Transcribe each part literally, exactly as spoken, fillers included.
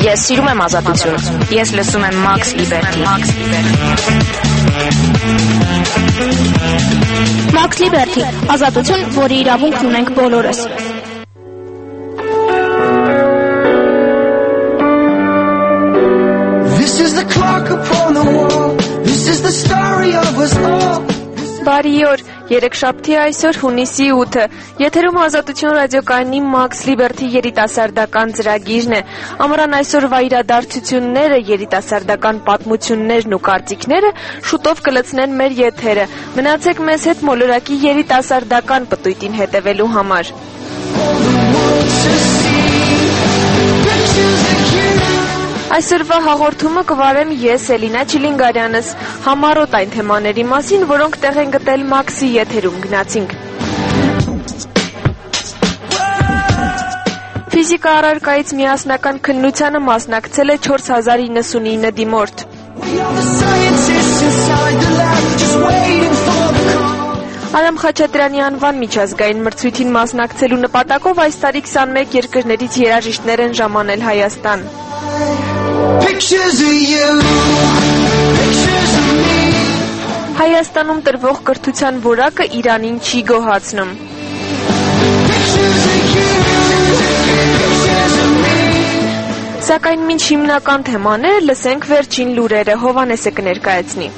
Ես սիրում եմ ազատություն։ Ես լսում եմ Max Liberty։ Max Liberty, ազատություն, որի իրավունքն ունենք բոլորս։ This is the clock upon the wall. This is the story of us all. Բարի օր, երեքշաբթի այսօր հունիսի ութը, եթերում Ազատություն ռադիոկայանի Max Liberty երիտասարդական ծրագիրն է։ Ամռան այսօրվա իրադարձությունները, երիտասարդական պատմություններն ու կարծիքները շուտով կլցնեն մեր եթերը։ Մնացեք մեզ հետ մոլորակի երիտասարդական պտույտին հետևելու համար։ Այսօրվա հաղորդումը կվարեմ ես, Էլինա Չիլինգարյանս, համառոտ այն թեմաների մասին, որոնք տեղ են գտել Մաքսի եթերում գնացինք։ Ֆիզիկա առարկայից միասնական քննությանը մասնակցել է չորս հազար իննսունինը դիմորդ։ Արամ Խաչատրյանի անվան միջազգային մրցույթին մասնակցելու նպատակով այս տարի քսանմեկ երկրներից երաժիշտներ են ժամանել Հայաստան։ Հայաստանում տրվող կրթության որակը Իրանին չի գոհացնում։ Սակայն մինչ հիմնական թեմաները լսենք վերջին լուրերը, Հովանեսը կներկայացնի։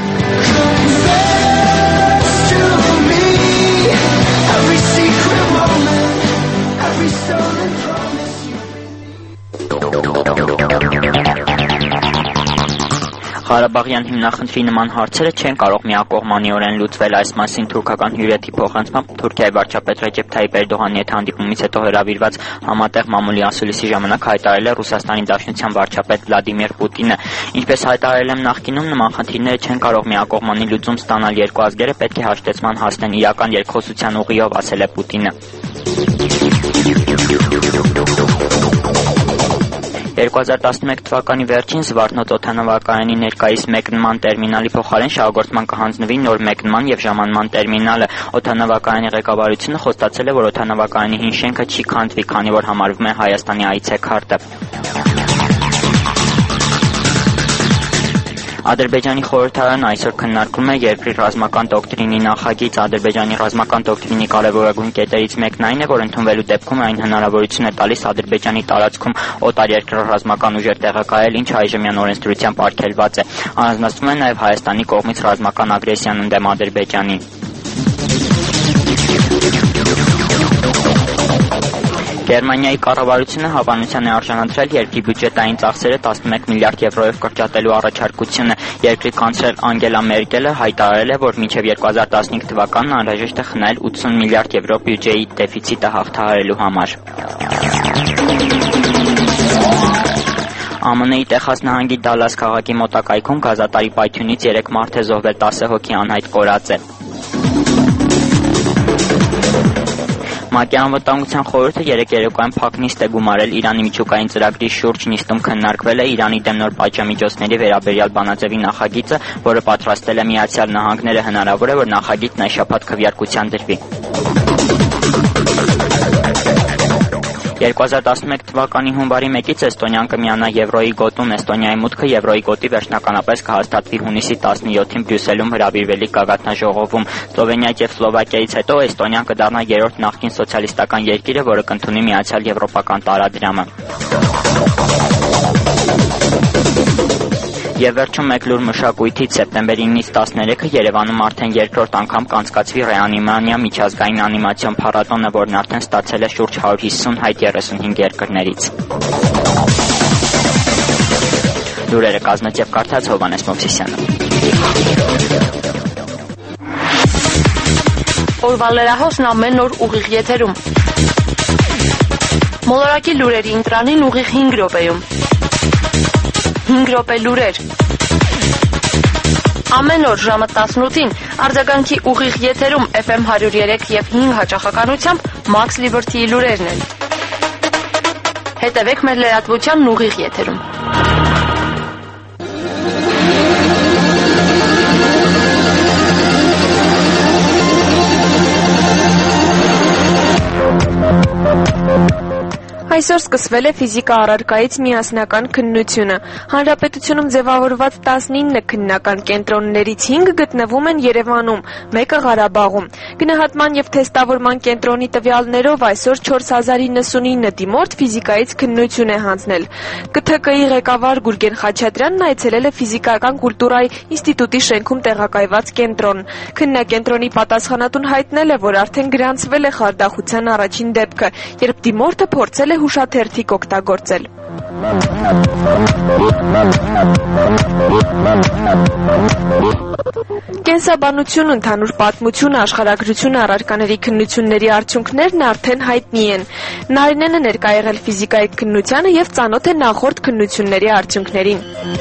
Ղարաբաղյան հիմնախնդրի նման հարցերը չեն կարող միակողմանիորեն լուծվել, այս մասին թուրքական հյուրերի փոխանցմամբ Թուրքիայի վարչապետ Ռեջեփ Թայիպ Էրդողանի հետ հանդիպումից հետո հրավիրված համատեղ մամուլի ասուլիսի ժամանակ հայտարարել է Ռուսաստանի Դաշնության վարչապետ Վլադիմիր Պուտինը։ Ինչպես հայտարարել եմ նախկինում, նման խնդիրները չեն կարող միակողմանի լուծում ստանալ, երկու ազգերը պետք է հաշտեցման հասնեն իրական երկխոսության ուղիով, ասել է Պուտինը։ երկու հազար տասնմեկ թվականի վերջին Զվարթնոց օդանավակայանի ներկայիս մեկնման տերմինալի փոխարեն շահագործման կհանձնվի նոր մեկնման եւ ժամանման տերմինալը։ Օդանավակայանի ղեկավարությունը խոստացել է, որ օդանավակայանի հին շենքը չի քանդվի, քանի որ համարվում է Հայաստանի այցեքարտը։ Ադրբեջանի խորհրդարանը այսօր քննարկում է երկրի ռազմական դոկտրինի նախագիծ։ Ադրբեջանի ռազմական դոկտրինի կարևորագույն կետերից մեկն այն է, որ ընդունվելու դեպքում այն հնարավորություն է տալիս Ադրբեջանի տարածքում օտարերկրյա ռազմական ուժեր տեղակայել, ինչը այժմյան օրենսդրությամբ արգելված է։ Առանձնացվում է նաև Հայաստանի կողմից ռազմական ագրեսիան ընդդեմ Ադրբեջանի։ Գերմանիայի կառավարությունը հավանության է արժանացրել երկրի բյուջետային ծախսերը տասնմեկ միլիարդ եվրոյով կրճատելու առաջարկությունը։ Երկրի կանցլեր Անգելա Մերկելը հայտարարել է, որ մինչև երկու հազար տասնհինգ թվականն անհրաժեշտ է խնայել ութսուն միլիարդ եվրո բյուջեի դեֆիցիտը հաղթահարելու համար։ ԱՄՆ-ի Տեխաս նահանգի Դալլաս քաղաքի մոտակայքում գազատարի պայթյունից երեք մարդ է զոհվել, տասը հոգի անհայտ կորած է։ ՄԱԿ-ի անվտանգության խորհուրդը երեկ երեկոյան փակ նիստ է գումարել Իրանի միջուկային ծրագրի շուրջ։ Նիստում քննարկվել է Իրանի դեմ նոր պատժամիջոցների վերաբերյալ բանաձևի նախագիծը, որը պատրաստել է Միացյալ Նահանգները։ Հնարավոր է, որ նախագիծն այս շաբաթ քվեարկության դրվի։ երկու հազար տասնմեկ թվականի հունվարի մեկից Էստոնիան կմիանա Եվրոյի գոտում։ Էստոնիայի մուտքը Եվրոյի գոտի վերջնականապես կհաստատվի հունիսի տասնյոթին Բրյուսելում հրավիրվելիք գագաթնաժողովում։ Սլովենիայից եւ Սլովակիայից հետո Էստոնիան կդառնա երրորդ նախկին սոցիալիստական երկիրը, որը կընդունի միացյալ եվրոպական տարադրամը։ Եվ վերջում մեկ լուր մշակույթից սեպտեմբերի ինից տասներեքը Երևանում արդեն երկրորդ անգամ կանցկացվի Ռեանիմանիա միջազգային անիմացիոն փառատոնը, որն արդեն ստացել է շուրջ հարյուր հիսուն հայտ երեսունհինգ երկրներից։ Լուրերը կազմեց եւ կարդաց Հովանես Մովսիսյանը։ Օրվա լրահոսն ամեն օր ուղիղ եթերում։ Մոլորակի լուրերի ընտրանին ուղիղ հինգ րոպեում։ հինգ րոպե լուրեր։ Ամեն օր ժամը տասնութին արձագանքի ուղիղ եթերում Էֆ Էմ հարյուր երեք եւ հինգ հաճախականությամբ Max Liberty-ի լուրերն են։ Հետևեք մեր լրատվությանն ուղիղ եթերում։ Այսօր սկսվել է ֆիզիկա առարկայից միասնական քննությունը։ Հանրապետությունում ձևավորված տասնինը քննական կենտրոններից հինգը գտնվում են Երևանում, մեկը Ղարաբաղում։ Գնահատման և թեստավորման կենտրոնի տվյալներով այսօր չորս հազար նվեցանինը դիմորդ ֆիզիկայից քննություն է հանձնել։ Կ Թ Կ-ի ղեկավար Գուրգեն Խաչատրյանն այցելել է ֆիզիկական կուլտուրայի ինստիտուտի շենքում տեղակայված կենտրոն։ Քննակենտրոնի պատասխանատուն հայտնել է, որ արդեն գրանցվել է խարդախության առաջին դեպքը, երբ դիմորդը փորձել է հուշաթերթիկ օգտագործել։ Կենսաբանություն, ընդհանուր պատմություն, աշխարհագրություն առարկաների քննությունների արդյունքներն արդեն հայտնի են։ Նարինեն է ներկա եղել ֆիզիկայի քննությանը և ծանոթ է նախորդ քննությունների արդյունքներին։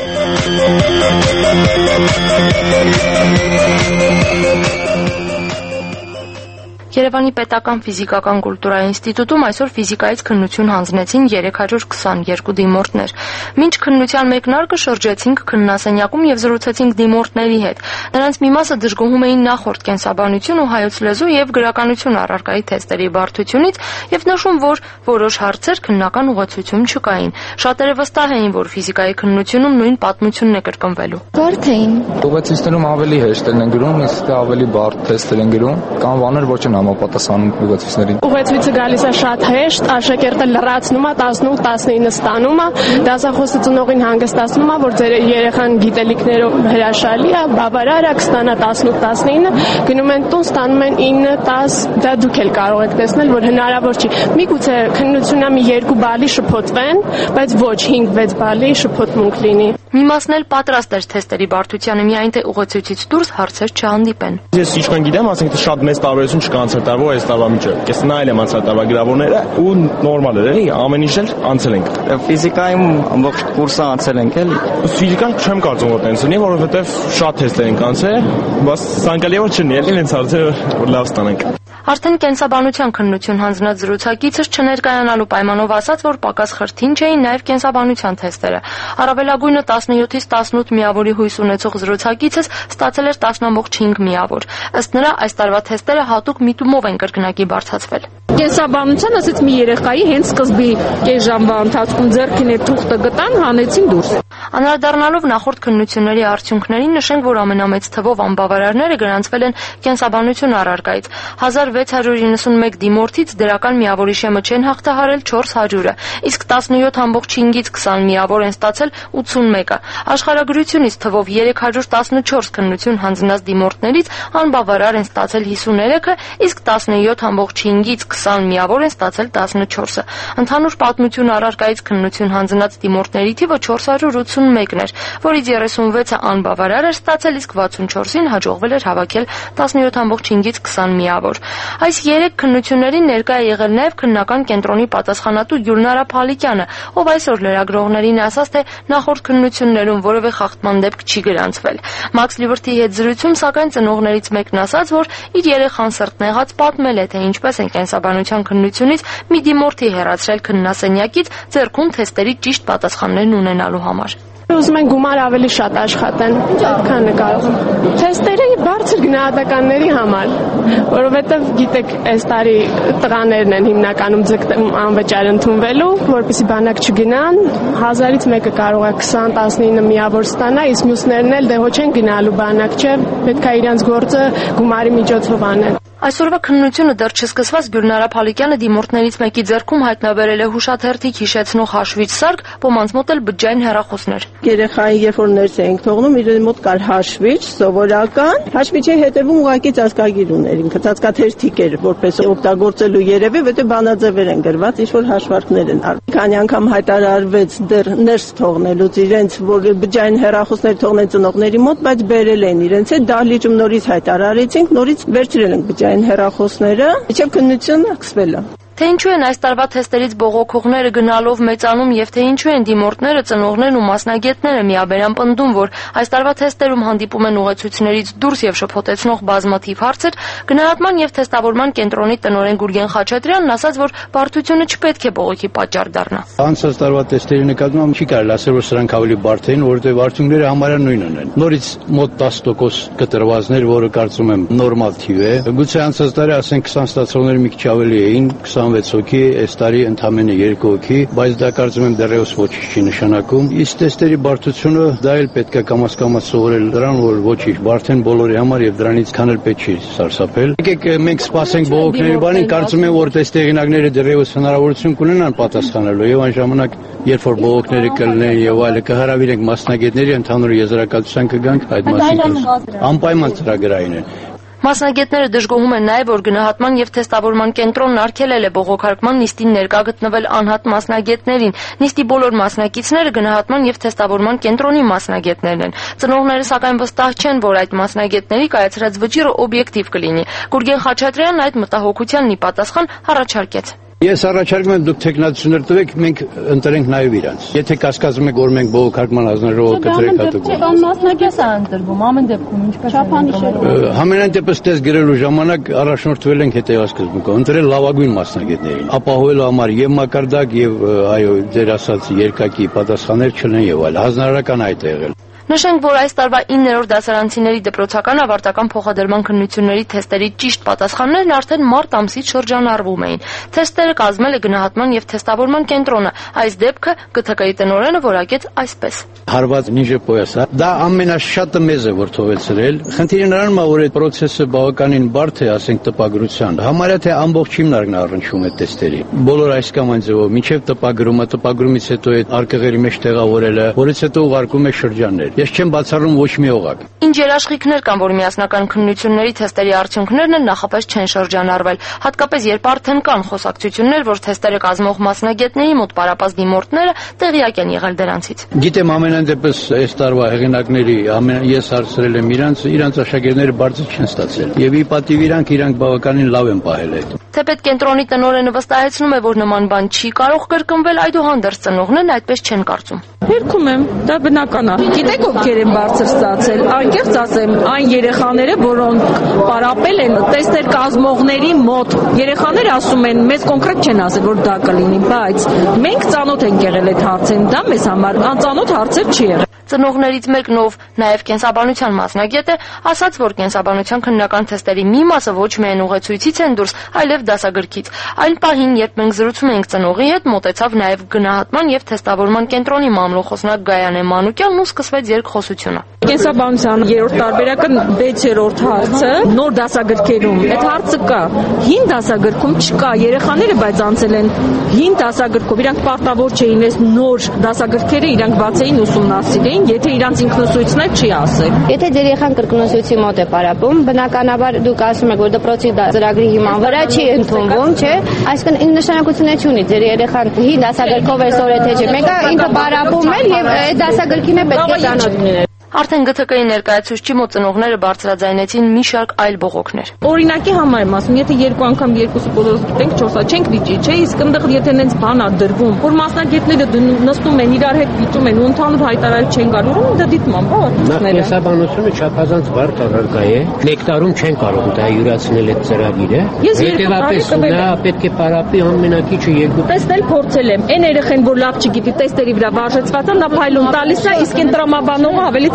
Երևանի պետական ֆիզիկական կուլտուրայի ինստիտուտում այսօր ֆիզիկայից քննություն հանձնեցին երեք հարյուր քսաներկու դիմորդներ։ Մինչ քննության մեկնարկը շրջեցինք քննասենյակում և զրուցեցինք դիմորդների հետ։ Նրանց մի մասը դժգոհում էին նախորդ կենսաբանություն ու հայոց լեզու և գրականություն առարկայի թեստերի բարդությունից և նշում, որ որոշ հարցեր քննական ուղղեցություն չկային։ Շատերը վստահ էին, որ ֆիզիկայի քննությունում նույն պատմությունն է կրկնվելու։ Բարդ էին։ Ուղղեցիստերում ավելի հեշտ են գրում, իսկ ավելի բարդ թեստեր են գրում, կամ բաներ ոչ են համապատասխանում ուղղեցույցներին։ Ուղղեցույցը գալիս է շատ հեշտ, աշակերտը լրացնում է տասնութ տասնինը ստանում է, դասախոսը ծնողին հանգստացնում է, որ ձեր երեխան գիտելիքներով հրաշալի է, բավարար է, կստանա տասնութ տասնինը, գնում են տուն, ստանում են ինը տաս, դա դուք էլ կարող եք տեսնել, որ հնարավոր չի։ Միգուցե քննությունն մի երկու բալի շփոթվեն, բայց ոչ հինգ վեց բալի շփոթմունք լինի։ Մի մասն էլ պատրաստ էր թեստերի բարդությանը, միայն թե ուղղեցույցից դուրս հարցեր չհանդիպեն։ Ես ինչքան գիտեմ, ասենք թե շատ մեծ տարբերություն չկա անցյալ տարվա այս տարվա միջև։ Ես նայել եմ անցյալ տարվա գրավորները ու նորմալ էր, էլի, ամեն ինչ էլ անցել ենք։ Ֆիզիկայում ամբողջ կուրսը անցել ենք, էլի։ Ֆիզիկան չեմ կարծում որ տենց լինի, որովհետև շատ թեստեր ենք անցել, բայց ցանկալի որ չնի, էլի ինձ հարցերը որ լավ ստանանք։ Արդեն կենսաբանության քննություն հանձնած զրուցակիցս չներկայանալու պայմանով ասաց, որ պակաս խրթին չէին նաև կենսաբանության թեստերը։ Առավելագույնը տասնյոթից տասնութ միավորի հույս ունեցող զրուցակիցս ստացել էր տասն հինգ միավոր։ Ըստ նրա, այս տարվա թեստերը հատուկ միտումով են կրկնակի բարձրացվել։ Կենսաբանության ասեց մի երեխայի հենց սկզբի կես ժամվա ընթացքում ձեռքին է թուղթը գտան, հանեցին դուրս։ Անդրադառնալով նախորդ քննությունների արդյունքներին, նշենք, որ ամենամեծ թվով անբավարարները գրանցվել են կենսաբանություն առարկայից։ հազար վեց հարյուր իննսունմեկ դիմորդից դրական միավորի շեմը չեն հաղթահարել չորս հարյուրը, իսկ տասնյոթ հինգ հինգից քսան միավոր են ստացել ութսունմեկը։ Աշխարհագրությունից թվով երեք հարյուր տասնչորս քննություն հանձնած դիմորդներից անբավարար են ստացել հիսուներեքը, իսկ տասնյոթ հինգ հինգից քսան միավոր են ստացել տասնչորսը։ Ընդհանուր պատմություն առարկայից քննություն հանձնած դիմորդների թիվը չորս հարյուր ութսունմեկն էր, որից երեսունվեցը անբավարար էր ստացել, իսկ վաթսունչորսին հաջողվել էր հավաքել տասնյոթ հինգ հինգից քսան միավոր։ Այս երեք քննություններին ներկա է եղել նաև քննական կենտրոնի պատասխանատու Գյուլնարա Փալիկյանը, ով այսօր լրագրողներին ասաց, թե նախորդ քննություններում որևէ խախտման դեպք չի գրանցվել։ Մաքս Լիբերթիի հետ զրույցում, սակայն ծնողներից մեկն ասաց, որ իր երեխան սրտնեղած պատմել է, թե ինչպես են կենսաբանության քննությունից մի դիմորդի հեռացրել քննասենյակից ձեռքում թեստերի ճիշտ պատասխաններն ունենալու համար։ Ուզում են գումար ավելի շատ աշխատեն, այդքան է կարող։ Թեստերը բարձր գնահատականների համար, որովհետև գիտեք, այս տարի տղաներն են հիմնականում ձգտում անվճար ընդունվելու, որպեսզի բանակ չգնան, հազարից մեկը կարող է քսան տասնինը միավոր ստանա, իսկ մյուսներն էլ դե հո չեն գնալու բանակ, չէ, պետք է իրենց գործը գումարի միջոցով անեն։ Այսօրվա քննությունը դեռ չսկսված Գյուլնարա Փալիկյանը դիմորդներից մեկի ձեռքում հայտնաբերել է հուշաթերթիկ հիշեցնող հաշվիչ սարք, ոմանց մոտ էլ բջջային հեռախոսներ։ Երեխային երբ որ ներս էինք թողնում, իր մոտ կար հաշվիչ, սովորական, հաշվիչի հետևում ուղղակի ծածկագիր ուներ, ինքը ծածկաթերթիկ էր, որպես օգտագործելու երևի, որտեղ բանաձևեր են գրված, ինչ որ հաշվարկներ են արվում։ Քանի անգամ հայտարարվեց դեռ ներս թողնելուց իրենց, որ բջջային հեռախոսներ թողնեն ծնողների մոտ, բայց բերել են իրենց հետ, դահլիճում նորից հայտարարեցինք, նորից վերցրել ենք բջջային հեռախոսները, իջավ քննությունը սկսվել է։ Թե ինչու են այս տարվա թեստերից բողոքողները գնալով մեծանում եւ թե ինչու են դիմորդները, ծնողներն ու մասնագետները միաբերան պնդում, որ այս տարվա թեստերում հանդիպում են ուղեցույցներից դուրս եւ շփոթեցնող բազմաթիվ հարցեր, գնահատման եւ թեստավորման կենտրոնի տնօրեն Գուրգեն Խաչատրյանն ասաց, որ բարդությունը չպետք է բողոքի պատճառ դառնա։ Անցած տարվա թեստերի նկատմամբ չի կարելի ասել, որ սրանք ավելի բարդ էին, որովհետեւ արդյունքները համարյա նույնն են։ Նորից մոտ տասը տոկոս կտրվածներ, որը կարծում եմ նորմալ թիվ է։ Գուցե անցած տարի ասենք քսան ստացողները մի քիչ ավելի էին, քսան ութսանվեց հոգի, այս տարի ընդամենը երկու հոգի, բայց դա կարծում եմ դեռևս ոչինչ չի նշանակում։ Իսկ տեստերի բարդությունը դա էլ պետք է կամաց-կամաց սովորել դրան, որ ոչինչ բարդ են բոլորի համար եւ դրանից քանել պետք չի սարսափել։ Եկեք մենք սպասենք բողոքների բանին, կարծում եմ որ տեստեղինակները դեռևս հնարավորություն կունենան պատասխանելու եւ այն ժամանակ երբ որ բողոքները կլինեն եւ այլը կհրավիրենք մասնագետների ընդհանուր եզրակացության կգանք այդ մասին։ Անպայման ծրագրային են։ Մասնագետները դժգոհում են նաև, որ գնահատման եւ թեստավորման կենտրոնն արգելել է բողոքարկման նիստին ներկա գտնվել անհատ մասնագետներին։ Նիստի բոլոր մասնակիցները գնահատման եւ թեստավորման կենտրոնի մասնագետներն են։ Ծնողները սակայն վստահ չեն, որ այդ մասնագետների կայացրած վճիռը օբյեկտիվ կլինի։ Գուրգեն Խաչատրյանն այդ մտահոգությանն ի պատասխան առաջարկեց։ Ես առաջարկում եմ դուք տեխնացիաներ տվեք, մենք ընտրենք նաև իրանց։ Եթե կասկածում եք, որ մենք բողոքարկման հանձնարարողը կտրենք հատուկ։ Մասնագետ է ընտրվում, ամեն դեպքում ինչպես է։ Համենայն դեպս տես գրելու ժամանակ առաջնորդվել ենք հետևասկզբունքով, ընտրել լավագույն մասնագետներին, ապահովելու համար եւ մակարդակ եւ այո, ձեր ասած երկակի պատասխաններ չլինեն եւ այլ։ Հանձնարարական այդ է եղել։ Նշենք, որ այս տարվա իններորդ դասարանցիների դպրոցական ավարտական փոխադրման քննությունների թեստերի ճիշտ պատասխաններն արդեն մարտ ամսից շրջանառվում էին։ Թեստերը կազմել է գնահատման եւ թեստավորման կենտրոնը։ Այս դեպքը Կ Թ Կ-ի տնօրենը որակեց այսպես. Հարված նիժը պոյասա։ Դա ամենաշատը մեզ է որ թողեցրել։ Խնդիրը նրանում է, որ այդ process-ը բավականին բարդ է, ասենք տպագրության։ Համարյա թե ամբողջ հիմնարկն առնչվում է թեստերի։ Բոլոր այս կամ այն ձևով, մինչև տպագրումը, տպագրումից հետո այդ արկղերի մեջ տեղավորելը, որից հետո ուղարկում է շրջաններ։ Ես չեմ բացառում ոչ մի օղակ։ Ինչ երաշխիքներ կան, որ միասնական քննությունների թեստերի արդյունքներն էլ նախապես չեն շրջանառվել, հատկապես երբ արդեն կան խոսակցություններ, որ թեստերը կազմող մասնագետների մոտ պարապած դիմորդները տեղյակ են եղել դրանցից։ Գիտեմ ամենայն դեպս այս տարվա հեղինակների ես հարցրել եմ իրանց, իրանց աշակերտները բարձր չեն ստացել։ Եվ ի պատիվ իրանք իրանք բավականին լավ են պահել այդ։ Թեպետ կենտրոնի տնօրենը վստահեցնում է, որ նման բան չի կարող կրկնվել, այդուհանդերձ ծնողներն այդպես չեն կարծում։ Երգում եմ, դա բնական է։ Գիտեք ովքեր են բարձր ստացել։ Անկեղծ ասեմ, այն երեխաները, որոնք պարապել են տեստեր կազմողների մոտ, երեխաները ասում են, մեզ կոնկրետ չեն ասել, որ դա կլինի, բայց մենք ծանոթ ենք եղել այդ հարցին, դա մեզ համար անծանոթ հարցեր չի եղել։ Ծնողներից մեկն, ով նաև կենսաբանության մասնագետ է, ասաց, որ կենսաբանության քննական թեստերի մի մասը ոչ միայն ուղեցույցից են դուրս, այլև դասագրքից։ Այն պահին, երբ մենք զրուցում էինք ծնողի հետ, մոտեցավ նաև գնահատման եւ թեստավորման կենտրոնի մամլոխոսնակ Գայանե Մանուկյանն ու սկսվեց երկխոսությունը։ Կենսաբանության երրորդ տարբերակը վեցերորդ հարցը նոր դասագրքերում այդ հարցը կա։ Հին դասագրքում չկա, երեխաները բայց անցել են հին դասագրքով, իրանք պարտավոր չէին այս նոր դասագրքերը իրանք բացեին ուսումնասիրեին, եթե իրանք ինքնուսույցն է չի ասել։ Եթե ձեր երեխան կրկնուսույցի մոտ է պարապում, բնականաբար դուք ասում եք, որ դպրոցի ծրագրի հիման վրա չի ընդունվում, չէ՞։ Այսինքն նշանակություն չունի ձեր երեխան հին դասագրքով է սորե թե չէ։ Մեկը ինքը պարապում է եւ այդ դասագրքին է պետք է ծանոթ լինել։ Արդեն Գ Թ Կ-ի ներկայացուցչի մոտ ծնողները բարձրաձայնեցին մի շարք այլ բողոքներ։ Օրինակի համար եմ ասում, եթե երկու անգամ երկուսը բոլորս գիտենք չորսա չենք վիճի, չէ՞, իսկ այնտեղ եթե նենց բան ա դրվում, որ մասնագետները նստում են իրար հետ վիճում են ու ընդհանուր հայտարարել չեն գալու, դա դիտման բա։ Կենսաբանությունը չափազանց բարդ առարկա է։ Նեկտարում չեն կարող դա յուրացնել այդ ծրագիրը։ Հետևաբար նա պետք է պարապի ամենակիչը երկու։ Տեսնել փորձել եմ։ Այն երեխեն, որ լավ չգիտի, տեստերի վրա վարժեցված է, նա փայլուն տալիս է, իսկ այն տրամաբանողը ավելի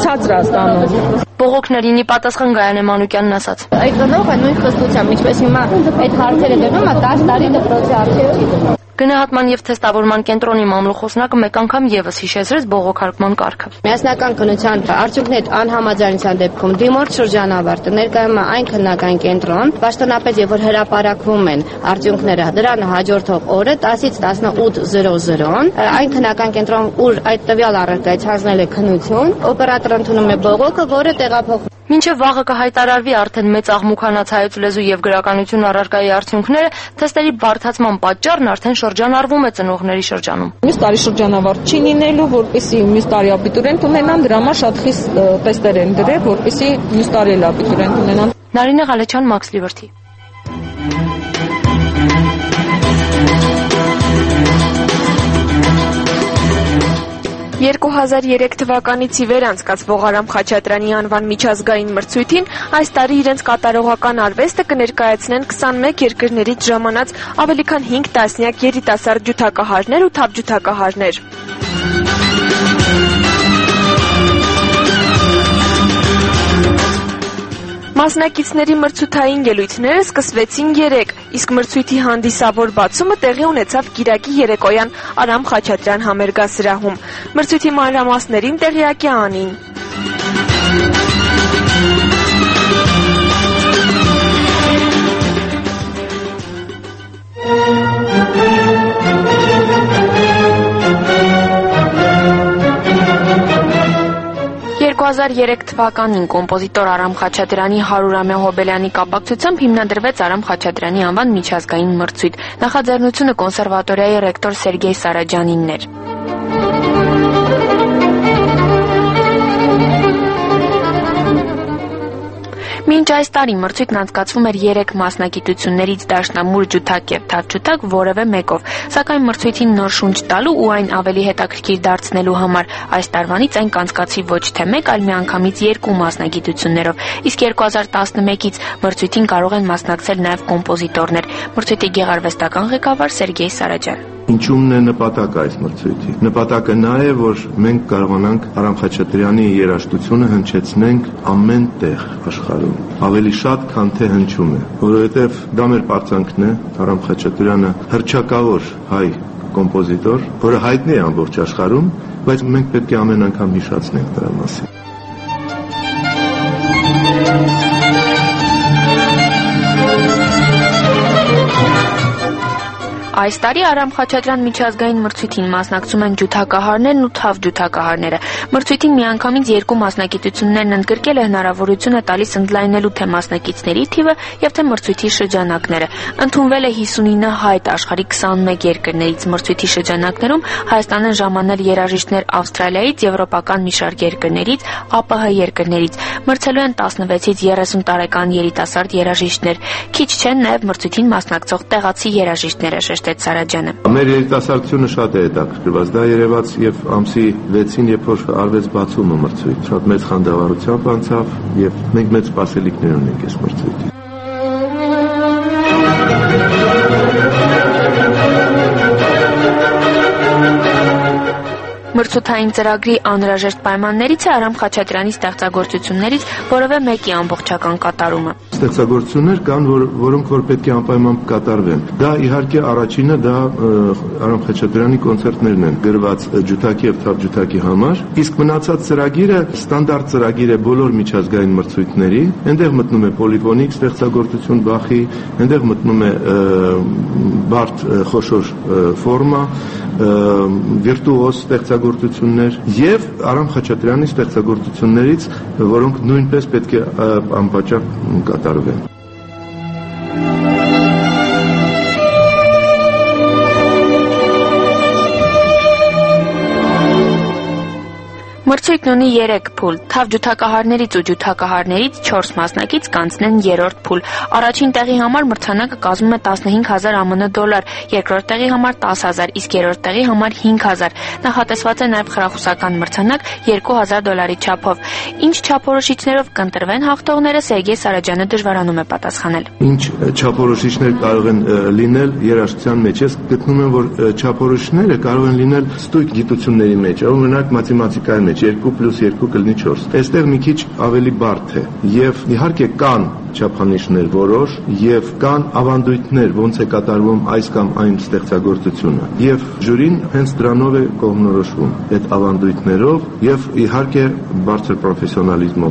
Բողոքներին ի պատասխան Գայանե Մանուկյանն ասաց. Այդ ծնողը նույն խստությամբ, ինչպես հիմա այդ հարցերը դնում է, տասը տարի դպրոցի առջև չի դնում։ Գնահատման եւ թեստավորման կենտրոնի մամլոխոսնակը մեկ անգամ եւս հիշեցրեց բողոքարկման կարգը։ Միասնական քննության արդյունքների անհամաձայնության դեպքում դիմորդ շրջանավարտը ներկայում է այն քննական կենտրոն, պաշտոնապես եւ որ հրապարակվում են արդյունքները դրան հաջորդող օրը տասից տասնութ զրոն այն քննական կենտրոն, ուր այդ տվյալ առարկայից հանձնել է քննություն, օպերատորը ընդունում է բողոքը, որը տեղափոխվում Մինչև վաղը կհայտարարվի արդեն մեծ աղմուկանաց հայոց լեզու եւ գրականություն առարկայի արդյունքները, թեստերի բարդացման պատճառն արդեն շրջանառվում է ծնողների շրջանում։ Մյուս տարի շրջանավարտ չի լինելու, որպեսզի մյուս տարի աբիտուրիենտ ունենան, դրա համար շատ խիստ տեստեր են դրել, որպեսզի մյուս տարի էլ աբիտուրիենտ ունենան։ Նարինե Ղալեչյան, Մաքս Լիբերթի։ երկու հազար երեք թվականից ի վեր անցկացվող Արամ Խաչատրյանի անվան միջազգային մրցույթին այս տարի իրենց կատարողական արվեստը կներկայացնեն քսանմեկ երկրներից ժամանած ավելի քան հինգ տասնյակ երիտասարդ ջութակահարներ ու թավջութակահարներ։ Մասնակիցների մրցութային ելույթները սկսվեցին երեկ, իսկ մրցույթի հանդիսավոր բացումը տեղի ունեցավ կիրակի երեկոյան Արամ Խաչատրյան համերգասրահում։ Մրցույթի մանրամասներին տեղյակ է Անին։ երկու հազար երեք թվականին կոմպոզիտոր Արամ Խաչատրյանի հարյուրամյա հոբելյանի կապակցությամբ հիմնադրվեց Արամ Խաչատրյանի անվան միջազգային մրցույթ։ Նախաձեռնությունը կոնսերվատորիայի ռեկտոր Սերգեյ Սարաջանինն էր։ Մինչ այս տարի մրցույթն անցկացվում էր երեք մասնագիտություններից՝ դաշնամուր, ջութակ և թավջութակ որևէ մեկով, սակայն մրցույթին նոր շունչ տալու ու այն ավելի հետաքրքիր դարձնելու համար այս տարվանից այն կանցկացվի ոչ թե մեկ, այլ միանգամից երկու մասնագիտություններով, իսկ երկու հազար տասնմեկից մրցույթին կարող են մասնակցել նաև կոմպոզիտորներ։ Մրցույթի գեղարվեստական ղեկավար Սերգեյ Սարաջան։ Ինչումն է նպատակը այս մրցույթի։ Նպատակը նա է, որ մենք կարողանանք Արամ Խաչատրյանի երաժշտությունը հնչեցնենք ամեն տեղ աշխարհում, ավելի շատ, քան թե հնչում է, որովհետև դա մեր պարծանքն է։ Արամ Խաչատրյանը հռչակավոր հայ կոմպոզիտոր, որը հայտնի է ամբողջ աշխարհում, բայց մենք պետք է ամեն անգամ հիշեցնենք դրա մասին։ Այս տարի Արամ Խաչատրյան միջազգային մրցույթին մասնակցում են ջութակահարներն ու թավջութակահարները։ Մրցույթին միանգամից երկու մասնագիտություններն ընդգրկել է հնարավորությունը տալիս ընդլայնելու թե մասնակիցների թիվը եւ թե մրցույթի շրջանակները։ Ընդունվել է հիսունինը հայտ աշխարհի քսանմեկ երկրներից։ Մրցույթի շրջանակներում Հայաստան են ժամանել երաժիշտներ Ավստրալիայից, եվրոպական մի շարք երկրներից, ԱՊՀ երկրներից։ Մրցելու են տասնվեցից երեսուն տարեկան երիտասարդ երաժիշտներ։ Քիչ չեն նաեւ մրցույթին մասնակցող տեղացի երաժիշտները, շեշտեց Սարաջյանը։ Մեր երիտասարդությունը շատ է հետաքրքրված, դա երևաց եւ ամսի վեցին, երբ որ արվեց բացումը մրցույթ, շատ մեծ խանդավառությամբ անցավ եւ մենք մեծ սպասելիքներ ունենք այս մրցույթին։ Մրցութային ծրագրի անհրաժեշտ պայմաններից է Արամ Խաչատրյանի ստեղծագործություններից որևէ մեկի ամբողջական կատարումը։ Ստեղծագործություններ կան, որ, որոնք որ պետք է անպայման կատարվեն։ Դա իհարկե առաջինը դա Արամ Խաչատրյանի կոնցերտներն են գրված ջութակի եւ թավջութակի համար, իսկ մնացած ծրագիրը ստանդարտ ծրագիր է բոլոր միջազգային մրցույթների։ Այնտեղ մտնում է պոլիֆոնիկ ստեղծագործություն Բախի, այնտեղ մտնում է բարդ խոշոր ֆորմա, վիրտուոզ ստեղծագործություններ եւ Արամ Խաչատրյանի ստեղծագործություններից, որոնք նույնպես պետք է անպատճառ կատարվեն։ Մրցույթն ունի երեք փուլ։ Թավջութակահարներից ու ջութակահարներից չորս մասնակից կանցնեն երրորդ փուլ։ Առաջին տեղի համար մրցանակը կազմում է տասնհինգ հազար ԱՄՆ դոլար, երկրորդ տեղի համար տասը հազար, իսկ երրորդ տեղի համար հինգ հազար։ Նախատեսված է նաև խրախուսական մրցանակ երկու հազար դոլարի չափով։ Ինչ չափորոշիչներով կընտրվեն հաղթողները, Սերգեյ Սարաջյանը դժվարանում է պատասխանել։ Ինչ չափորոշիչներ կարող են լինել երաժշտության մեջ։ Ես գտնում եմ, որ չափորոշիչները կարող են լինել ստույգ գիտությունների մեջ, օրինակ մաթեմատիկայի մեջ երկու պլյուս երկու կլինի չորս։ Այստեղ մի քիչ ավելի բարդ է եւ իհարկե կան չափանիշներ որոշ եւ կան ավանդույթներ, ոնց է կատարվում այս կամ այն ստեղծագործությունը եւ ժյուրին հենց դրանով է կողմնորոշվում այդ ավանդույթներով եւ իհարկե բարձր պրոֆեսիոնալիզմով։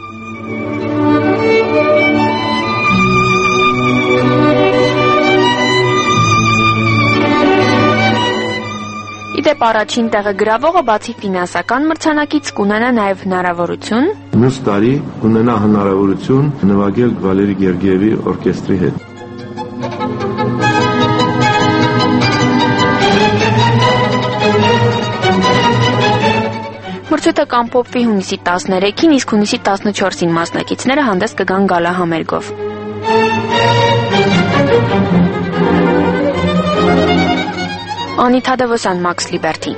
Իդեպ առաջին տեղը գրավողը բացի ֆինանսական մրցանակից կունենա նաև հնարավորություն մյուս տարի կունենա հնարավորություն նվագել Վալերի Գերգիևի օրկեստրի հետ։ Մրցույթը կամփոփվի հունիսի տասներեքին, իսկ հունիսի տասնչորսին մասնակիցները հանդես կգան գալա համերգով։ Անիթա Դևոսյան, Max Liberty։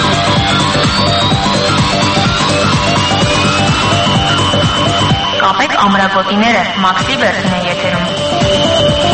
Կապեք Լրագոտիները Մաքս Լիբերտին է եթերում։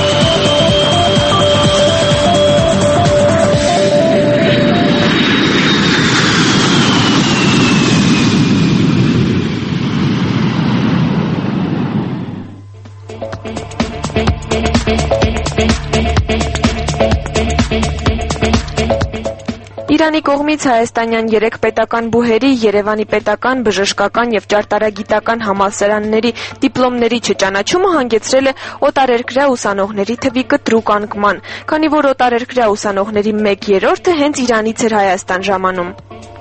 Իրանի կողմից հայաստանյան երեք պետական բուհերի, Երևանի պետական, բժշկական եւ ճարտարագիտական համալսարանների դիպլոմների չճանաչումը հանգեցրել է օտարերկրյա ուսանողների թվի կտրուկ անկման, քանի որ օտարերկրյա ուսանողների մեկ երրորդը հենց Իրանից էր Հայաստան ժամանում։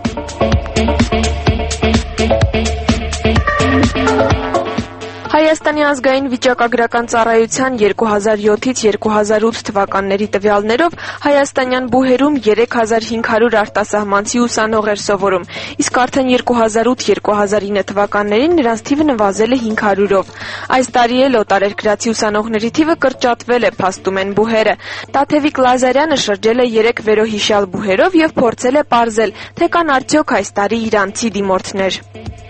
Հայաստանի ազգային վիճակագրական ծառայության երկու հազար յոթից երկու հազար ութ թվականների տվյալներով հայաստանյան բուհերում երեք հազար հինգ հարյուր արտասահմանցի ուսանող էր սովորում, իսկ արդեն երկու հազար ութ երկու հազար ինը թվականներին նրանց թիվը նվազել է հինգ հարյուրով։ Այս տարի էլ օտարերկրացի ուսանողների թիվը կրճատվել է, փաստում են բուհերը։ Տաթևիկ Լազարյանը շրջել է երեք վերոհիշյալ բուհերով եւ փորձել է պարզել, թե կան արդյոք այս տարի իրանցի դիմորդներ։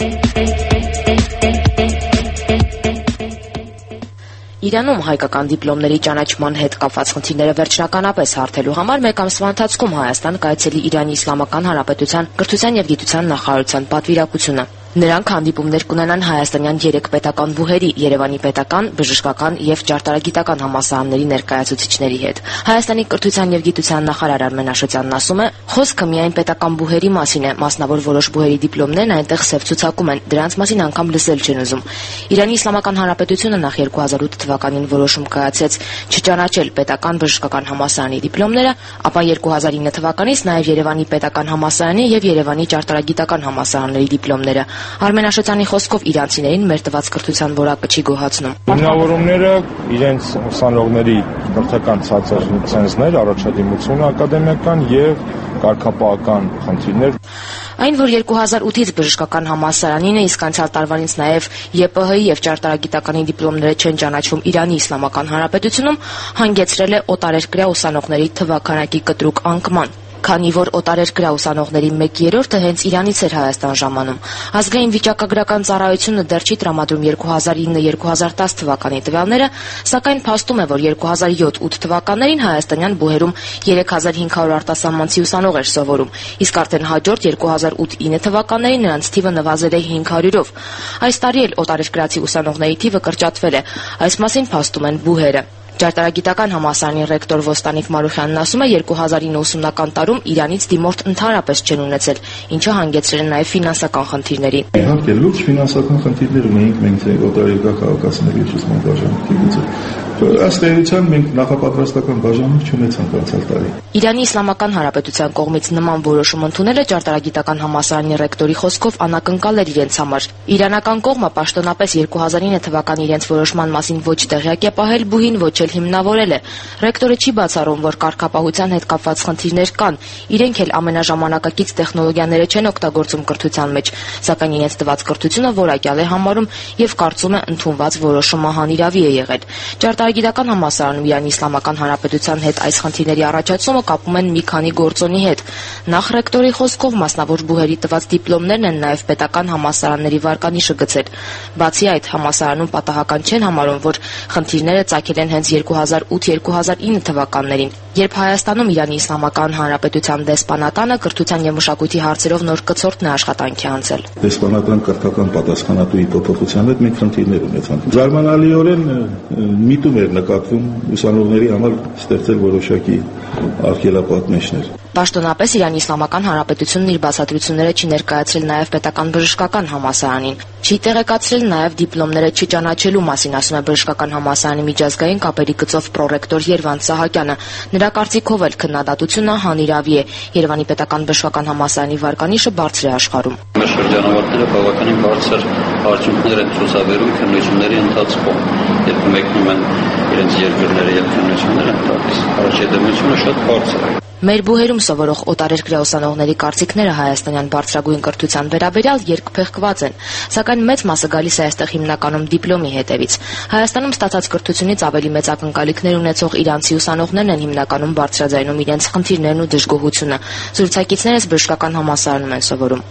Իրանում հայկական դիպլոմների ճանաչման հետ կապված խնդիրները վերջնականապես հարթելու համար մեկ ամսվա ընթացքում Հայաստան կայցելի Իրանի Իսլամական Հանրապետության կրթության եւ գիտության նախարարության պատվիրակությունը։ Նրանք հանդիպումներ կունենան հայաստանյան երեք պետական բուհերի, Երևանի պետական, բժշկական եւ ճարտարագիտական համալսարանների ներկայացուցիչների հետ։ Հայաստանի կրթության եւ գիտության նախարար Արմեն Աշոտյանն ասում է, խոսքը միայն պետական բուհերի մասին է, մասնավոր որոշ բուհերի դիպլոմներն այնտեղ սև ցուցակում են, դրանց մասին անգամ լսել չեն ուզում։ Իրանի Իսլամական Հանրապետությունը նախ երկու հազար ութ թվականին որոշում կայացրեց չճանաչել պետական բժշկական համալսարանի դիպլոմները, ապա երկու հազար ինը թվականից նաեւ Երևանի պետական համալսարանի եւ Երևանի ճարտարագիտական համալսարանների դիպլոմները։ Արմեն Աշոտյանի խոսքով իրանցիներին մեր տված կրթության որակը չի գոհացնում։ Հիմնավորումները իրենց ուսանողների կրթական ցածր ցենզներ, առաջադիմություն ակադեմիական եւ կարգապահական խնդիրներ։ Այն, որ երկու հազար ութից բժշկական համալսարանին է, իսկ անցյալ տարվանից նաև Ե Պ Հ-ի եւ ճարտարագիտականի դիպլոմները չեն ճանաչվում Իրանի Իսլամական Հանրապետությունում, հանգեցրել է օտարերկրյա ուսանողների թվաքանակի կտրուկ անկման։ Քանի որ օտարերկրյա ուսանողների մեկ երրորդը հենց Իրանից էր Հայաստան ժամանում։ Ազգային վիճակագրական ծառայությունը դեռ չի տրամադրում երկու հազար ինը երկու հազար տաս թվականի տվյալները, սակայն փաստում է, որ երկու հազար յոթ ութ թվականներին հայաստանյան բուհերում երեք հազար հինգ հարյուր արտասահմանցի ուսանող էր սովորում, իսկ արդեն հաջորդ երկու հազար ութ ինը թվականներին նրանց թիվը նվազել է հինգ հարյուրով։ Այս տարի էլ օտարերկրացի ուսանողների թիվը կրճատվել է։ Այս մասին փաստում են բուհերը։ Ճարտարագիտական համալսարանի ռեկտոր Ոստանիկ Մարուխյանն ասում է, երկու հազար ինը ուսումնական տարում Իրանից դիմորդ ընդհանրապես չեն ունեցել, ինչը հանգեցրել է նաև ֆինանսական խնդիրների։ Իհարկե, լուրջ ֆինանսական խնդիրներ ունենք մենք օտարերկրյա քաղաքացիների ուսուցման բաժանմունքի գծով։ Ըստ էության մենք նախապատրաստական բաժանմունք չունեցանք անցյալ տարի։ Իրանի Իսլամական Հանրապետության կողմից նման որոշում ընդունելը ճարտարագիտական համալսարանի ռեկտորի խոսքով անակնկալ էր իրենց համար։ Իրանական կողմը պաշտոնապես երկու հազար ինը թվականի իրենց որոշման մասին ոչ տեղյակ է պահել բուհին, ոչ էլ հիմնավորել է։ Ռեկտորը չի բացառում, որ կարգապահության հետ կապված խնդիրներ կան։ Իրենք էլ ամենաժամանակակից տեխնոլոգիաները չեն օգտագործում կրթության մեջ, սակայն իրենց տված կրթությունը որակյալ է համարում եւ կարծում է ընդունված որոշումը հանիրավի է եղել։ Ճարտարագիտական համալսարանում Իրանի Իսլամական Հանրապետության հետ այս խնդիրների առաջացումը կապում են մի քանի գործոնի հետ։ Նախ ռեկտորի խոսքով մասնավոր բուհերի տված դիպլոմներն են նաեւ պետական համալսարանների վարկանիշը գցել։ Բացի այդ, համալսարանում պատահական չեն համարում, որ խնդիրները ծագել են հենց երկու հազար ութ երկու հազար ինը թվականներին, երբ Հայաստանում Իրանի Իսլամական Հանրապետության դեսպանատանը կրթության եւ մշակույթի հարցերով նոր կցորդն է աշխատանքի անցել։ Դեսպանատան կրթական պատասխանատուի փոփոխության հետ մենք խնդիրներ ունեցանք։ Զարմանալիորեն միտում էր նկատվում ուսանողների համար ստեղծել որոշակի արգելապատնեշներ։ Պաշտոնապես Իրանի Իսլամական Հանրապետությունն իր բացատրությունները չի ներկայացրել նաև պետական բժշկական համալսարանին։ Չի տեղեկացրել նաև դիպլոմները չճանաչելու մասին, ասում է բժշկական համալսարանի միջազգային կապերի գծով պրոռեկտոր Երվանդ Սահակյանը։ Նրա կարծիքով էլ քննադատությունը հանիրավի է։ Երևանի պետական բժշկական համալսարանի վարկանիշը բարձր է աշխարհում։ Մեր շրջանավարտները բավականին բարձր արդյունքներ են ցուցաբերում քննությունների ընթացքում, երբ մեկնում են իրենց երկրները եւ քննությունները են տալիս։ Առաջադիմությունը շատ բարձր է։ Մեր բուհերում սովորող օտարերկրյա ուսանողների կարծիքները հայաստանյան բարձրագույն կրթության վերաբերյալ երկփեղկված են, սակայն մեծ մասը գալիս է այստեղ հիմնականում դիպլոմի հետևից։ Հայաստանում ստացած կրթությունից ավելի մեծ ակնկալիքներ ունեցող իրանցի ուսանողներն են հիմնականում բարձրաձայնում իրենց խնդիրներն ու դժգոհությունը։ Զրուցակիցներս բժշկական համալսարանում են սովորում։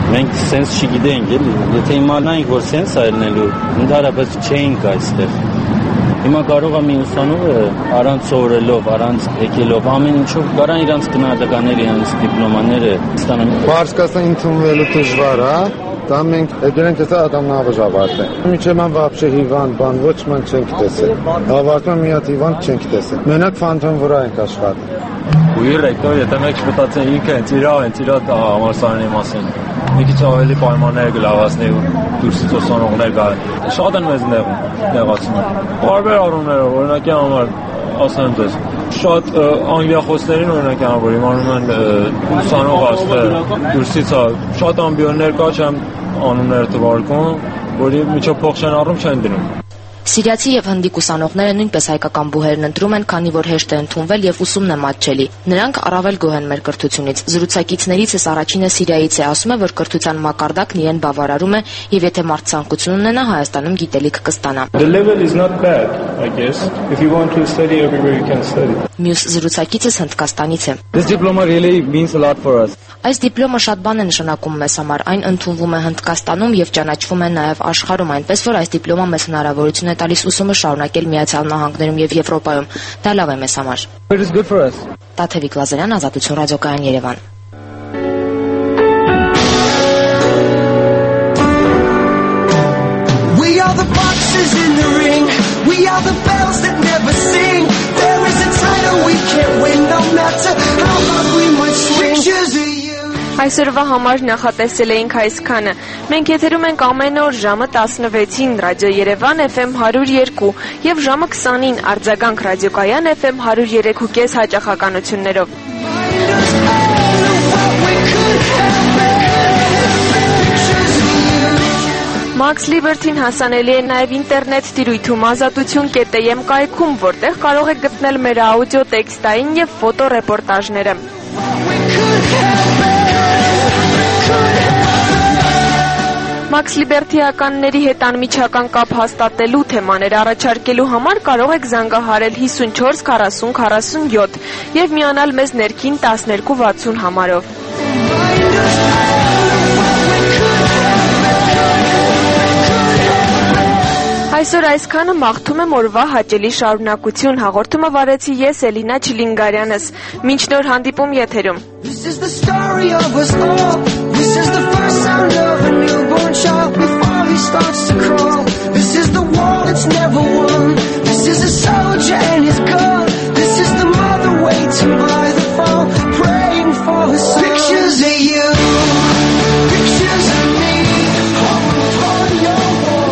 Մենք սենց չգիտենք էլի, եթե իմանայինք, որ սենց է ելնելու, ընդհանրապես չէինք այստեղ։ Հիմա կարող է մի ուսանողը առանց սովորելով, առանց եկելով, ամեն ինչով կարան իրանց գնահատականները, իրանց դիպլոմաները ստանան։ Պարսկաստան ընդունվելու դժվար է, դա մենք դրանք էսա ադամնավժ ավարտեն։ Միջև ման вообще հիվանդ բան ոչ ման չենք տեսել։ Ավարտում մի հատ հիվանդ չենք տեսել։ Մենակ ֆանտոմ վրա ենք աշխատում։ Ու ռեկտոր, եթե մենք մտածեն ինքը հենց իրա, հենց իրա համալսարանի մասին։ Մի քիչ ավելի պայմաններ կլավացնի ու դուրսից ուսանողներ գա։ Շատ են մեզ նեղում, նեղացնում։ Բարբեր առումներով, օրինակի համար ասեմ դες։ Շատ անգլիախոսներին օրինակ են, որ իմանում են ուսանող ասել դուրսից է, շատ ամբիոններ կա չեմ անուններ թվարկում, որի միջով փող չեն առնում, չեն դնում։ Սիրիացի եւ հնդիկ ուսանողները նույնպես հայկական բուհերն ընտրում են, քանի որ հեշտ է ընդունվել եւ ուսումն է մատչելի։ Նրանք առավել գոհ են մեր կրթությունից։ Զրուցակիցներիցս առաջինը Սիրիայից է, ասում է, որ կրթության մակարդակն իրեն բավարարում է եւ եթե մարդ ցանկություն ունենա, Հայաստանում գիտելիք կստանա։ The level is not bad, I guess. If you want to study everywhere you can study. Մյուս զրուցակիցս Հնդկաստանից է։ This diploma really means a lot for us. Այս դիպլոմը շատ բան է նշանակում մեզ համար, այն ընդունվում է Հնդկաստանում եւ ճանաչվում է նաեւ աշխարհում, այնպես որ այս դիպլոմը մեզ հնարավորություն է տալիս ուսումը շարունակել Միացյալ Նահանգներում եւ Եվրոպայում։ Դա լավ է մեզ համար։ It is good for us. Տաթևիկ Լազարյան, Ազատություն ռադիոկայան, Երևան։ We are the boxes in the ring. We are the bells that never sing. There is a title we can't win, no matter how hard we might swing. Pictures of you. Այսօրվա համար նախատեսել էինք այսքանը։ Մենք եթերում ենք ամեն օր ժամը տասնվեցին ռադիո Երևան Էֆ Էմ հարյուր երկու եւ ժամը քսանին արձագանք ռադիոկայան Էֆ Էմ հարյուր երեք ու կես հաճախականություններով։ Max Liberty-ն հասանելի է նաև ինտերնետ տիրույթում ազատություն կետ է եմ կայքում, որտեղ կարող եք գտնել մեր աուդիո, տեքստային եւ ֆոտո ռեպորտաժները։ Max Liberty-ականների հետ անմիջական կապ հաստատելու թեմաներ առաջարկելու համար կարող եք զանգահարել հիսունչորս քառասուն քառասունյոթ եւ միանալ մեզ ներքին տասներկու վաթսուն համարով։ Այսօր այսքանը, մաղթում եմ օրվա հաճելի շարունակություն, հաղորդումը վարեցի ես Էլինա Չիլինգարյանս, մինչ նոր հանդիպում եթերում։ This is the story of us all. This is the first sound of a newborn child before he starts to crawl. This is the war that's never won. This is a soldier and his gun. This is the mother waiting by the phone, praying for her son. Pictures of you, pictures of me, hung upon your wall.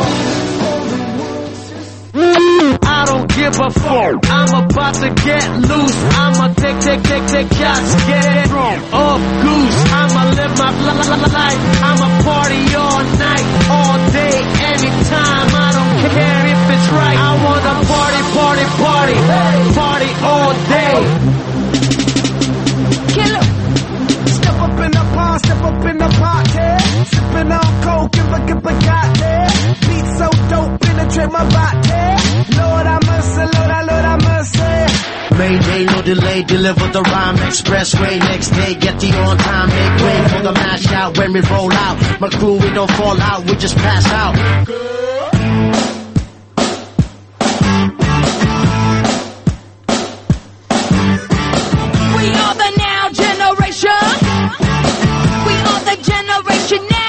I don't give a fuck. I'm about to get loose. I'ma take, take, take, take shots, get up goose. I'ma live my life. I'ma party all night, all day, anytime. I don't care if it's right. I wanna party, party, party, party all day. Killer. Step up in the pond, step up in the party. Sipping on coke, give a, give a goddamn. Beat so dope, penetrate my body. Lord, I must say, Lord, I, Lord, I must say. Mayday, no delay, deliver the rhyme expressway. Next day, get the on time, make way for the mash out. When we roll out, my crew, we don't fall out, we just pass out. We are the now generation. We are the generation now.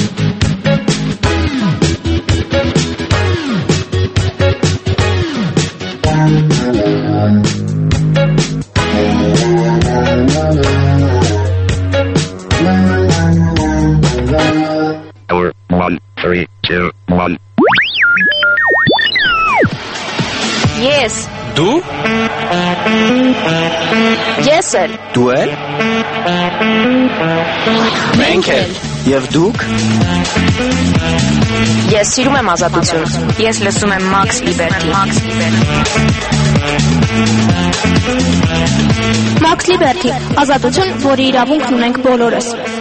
Four, one, three, two, one. Yes. Դու? Ես էլ։ Դու էլ? Մենք էլ։ Եվ դուք? Ես սիրում եմ ազատություն։ Ես լսում եմ Max Liberty։ Max Liberty, ազատություն, որի իրավունքն ունենք բոլորս։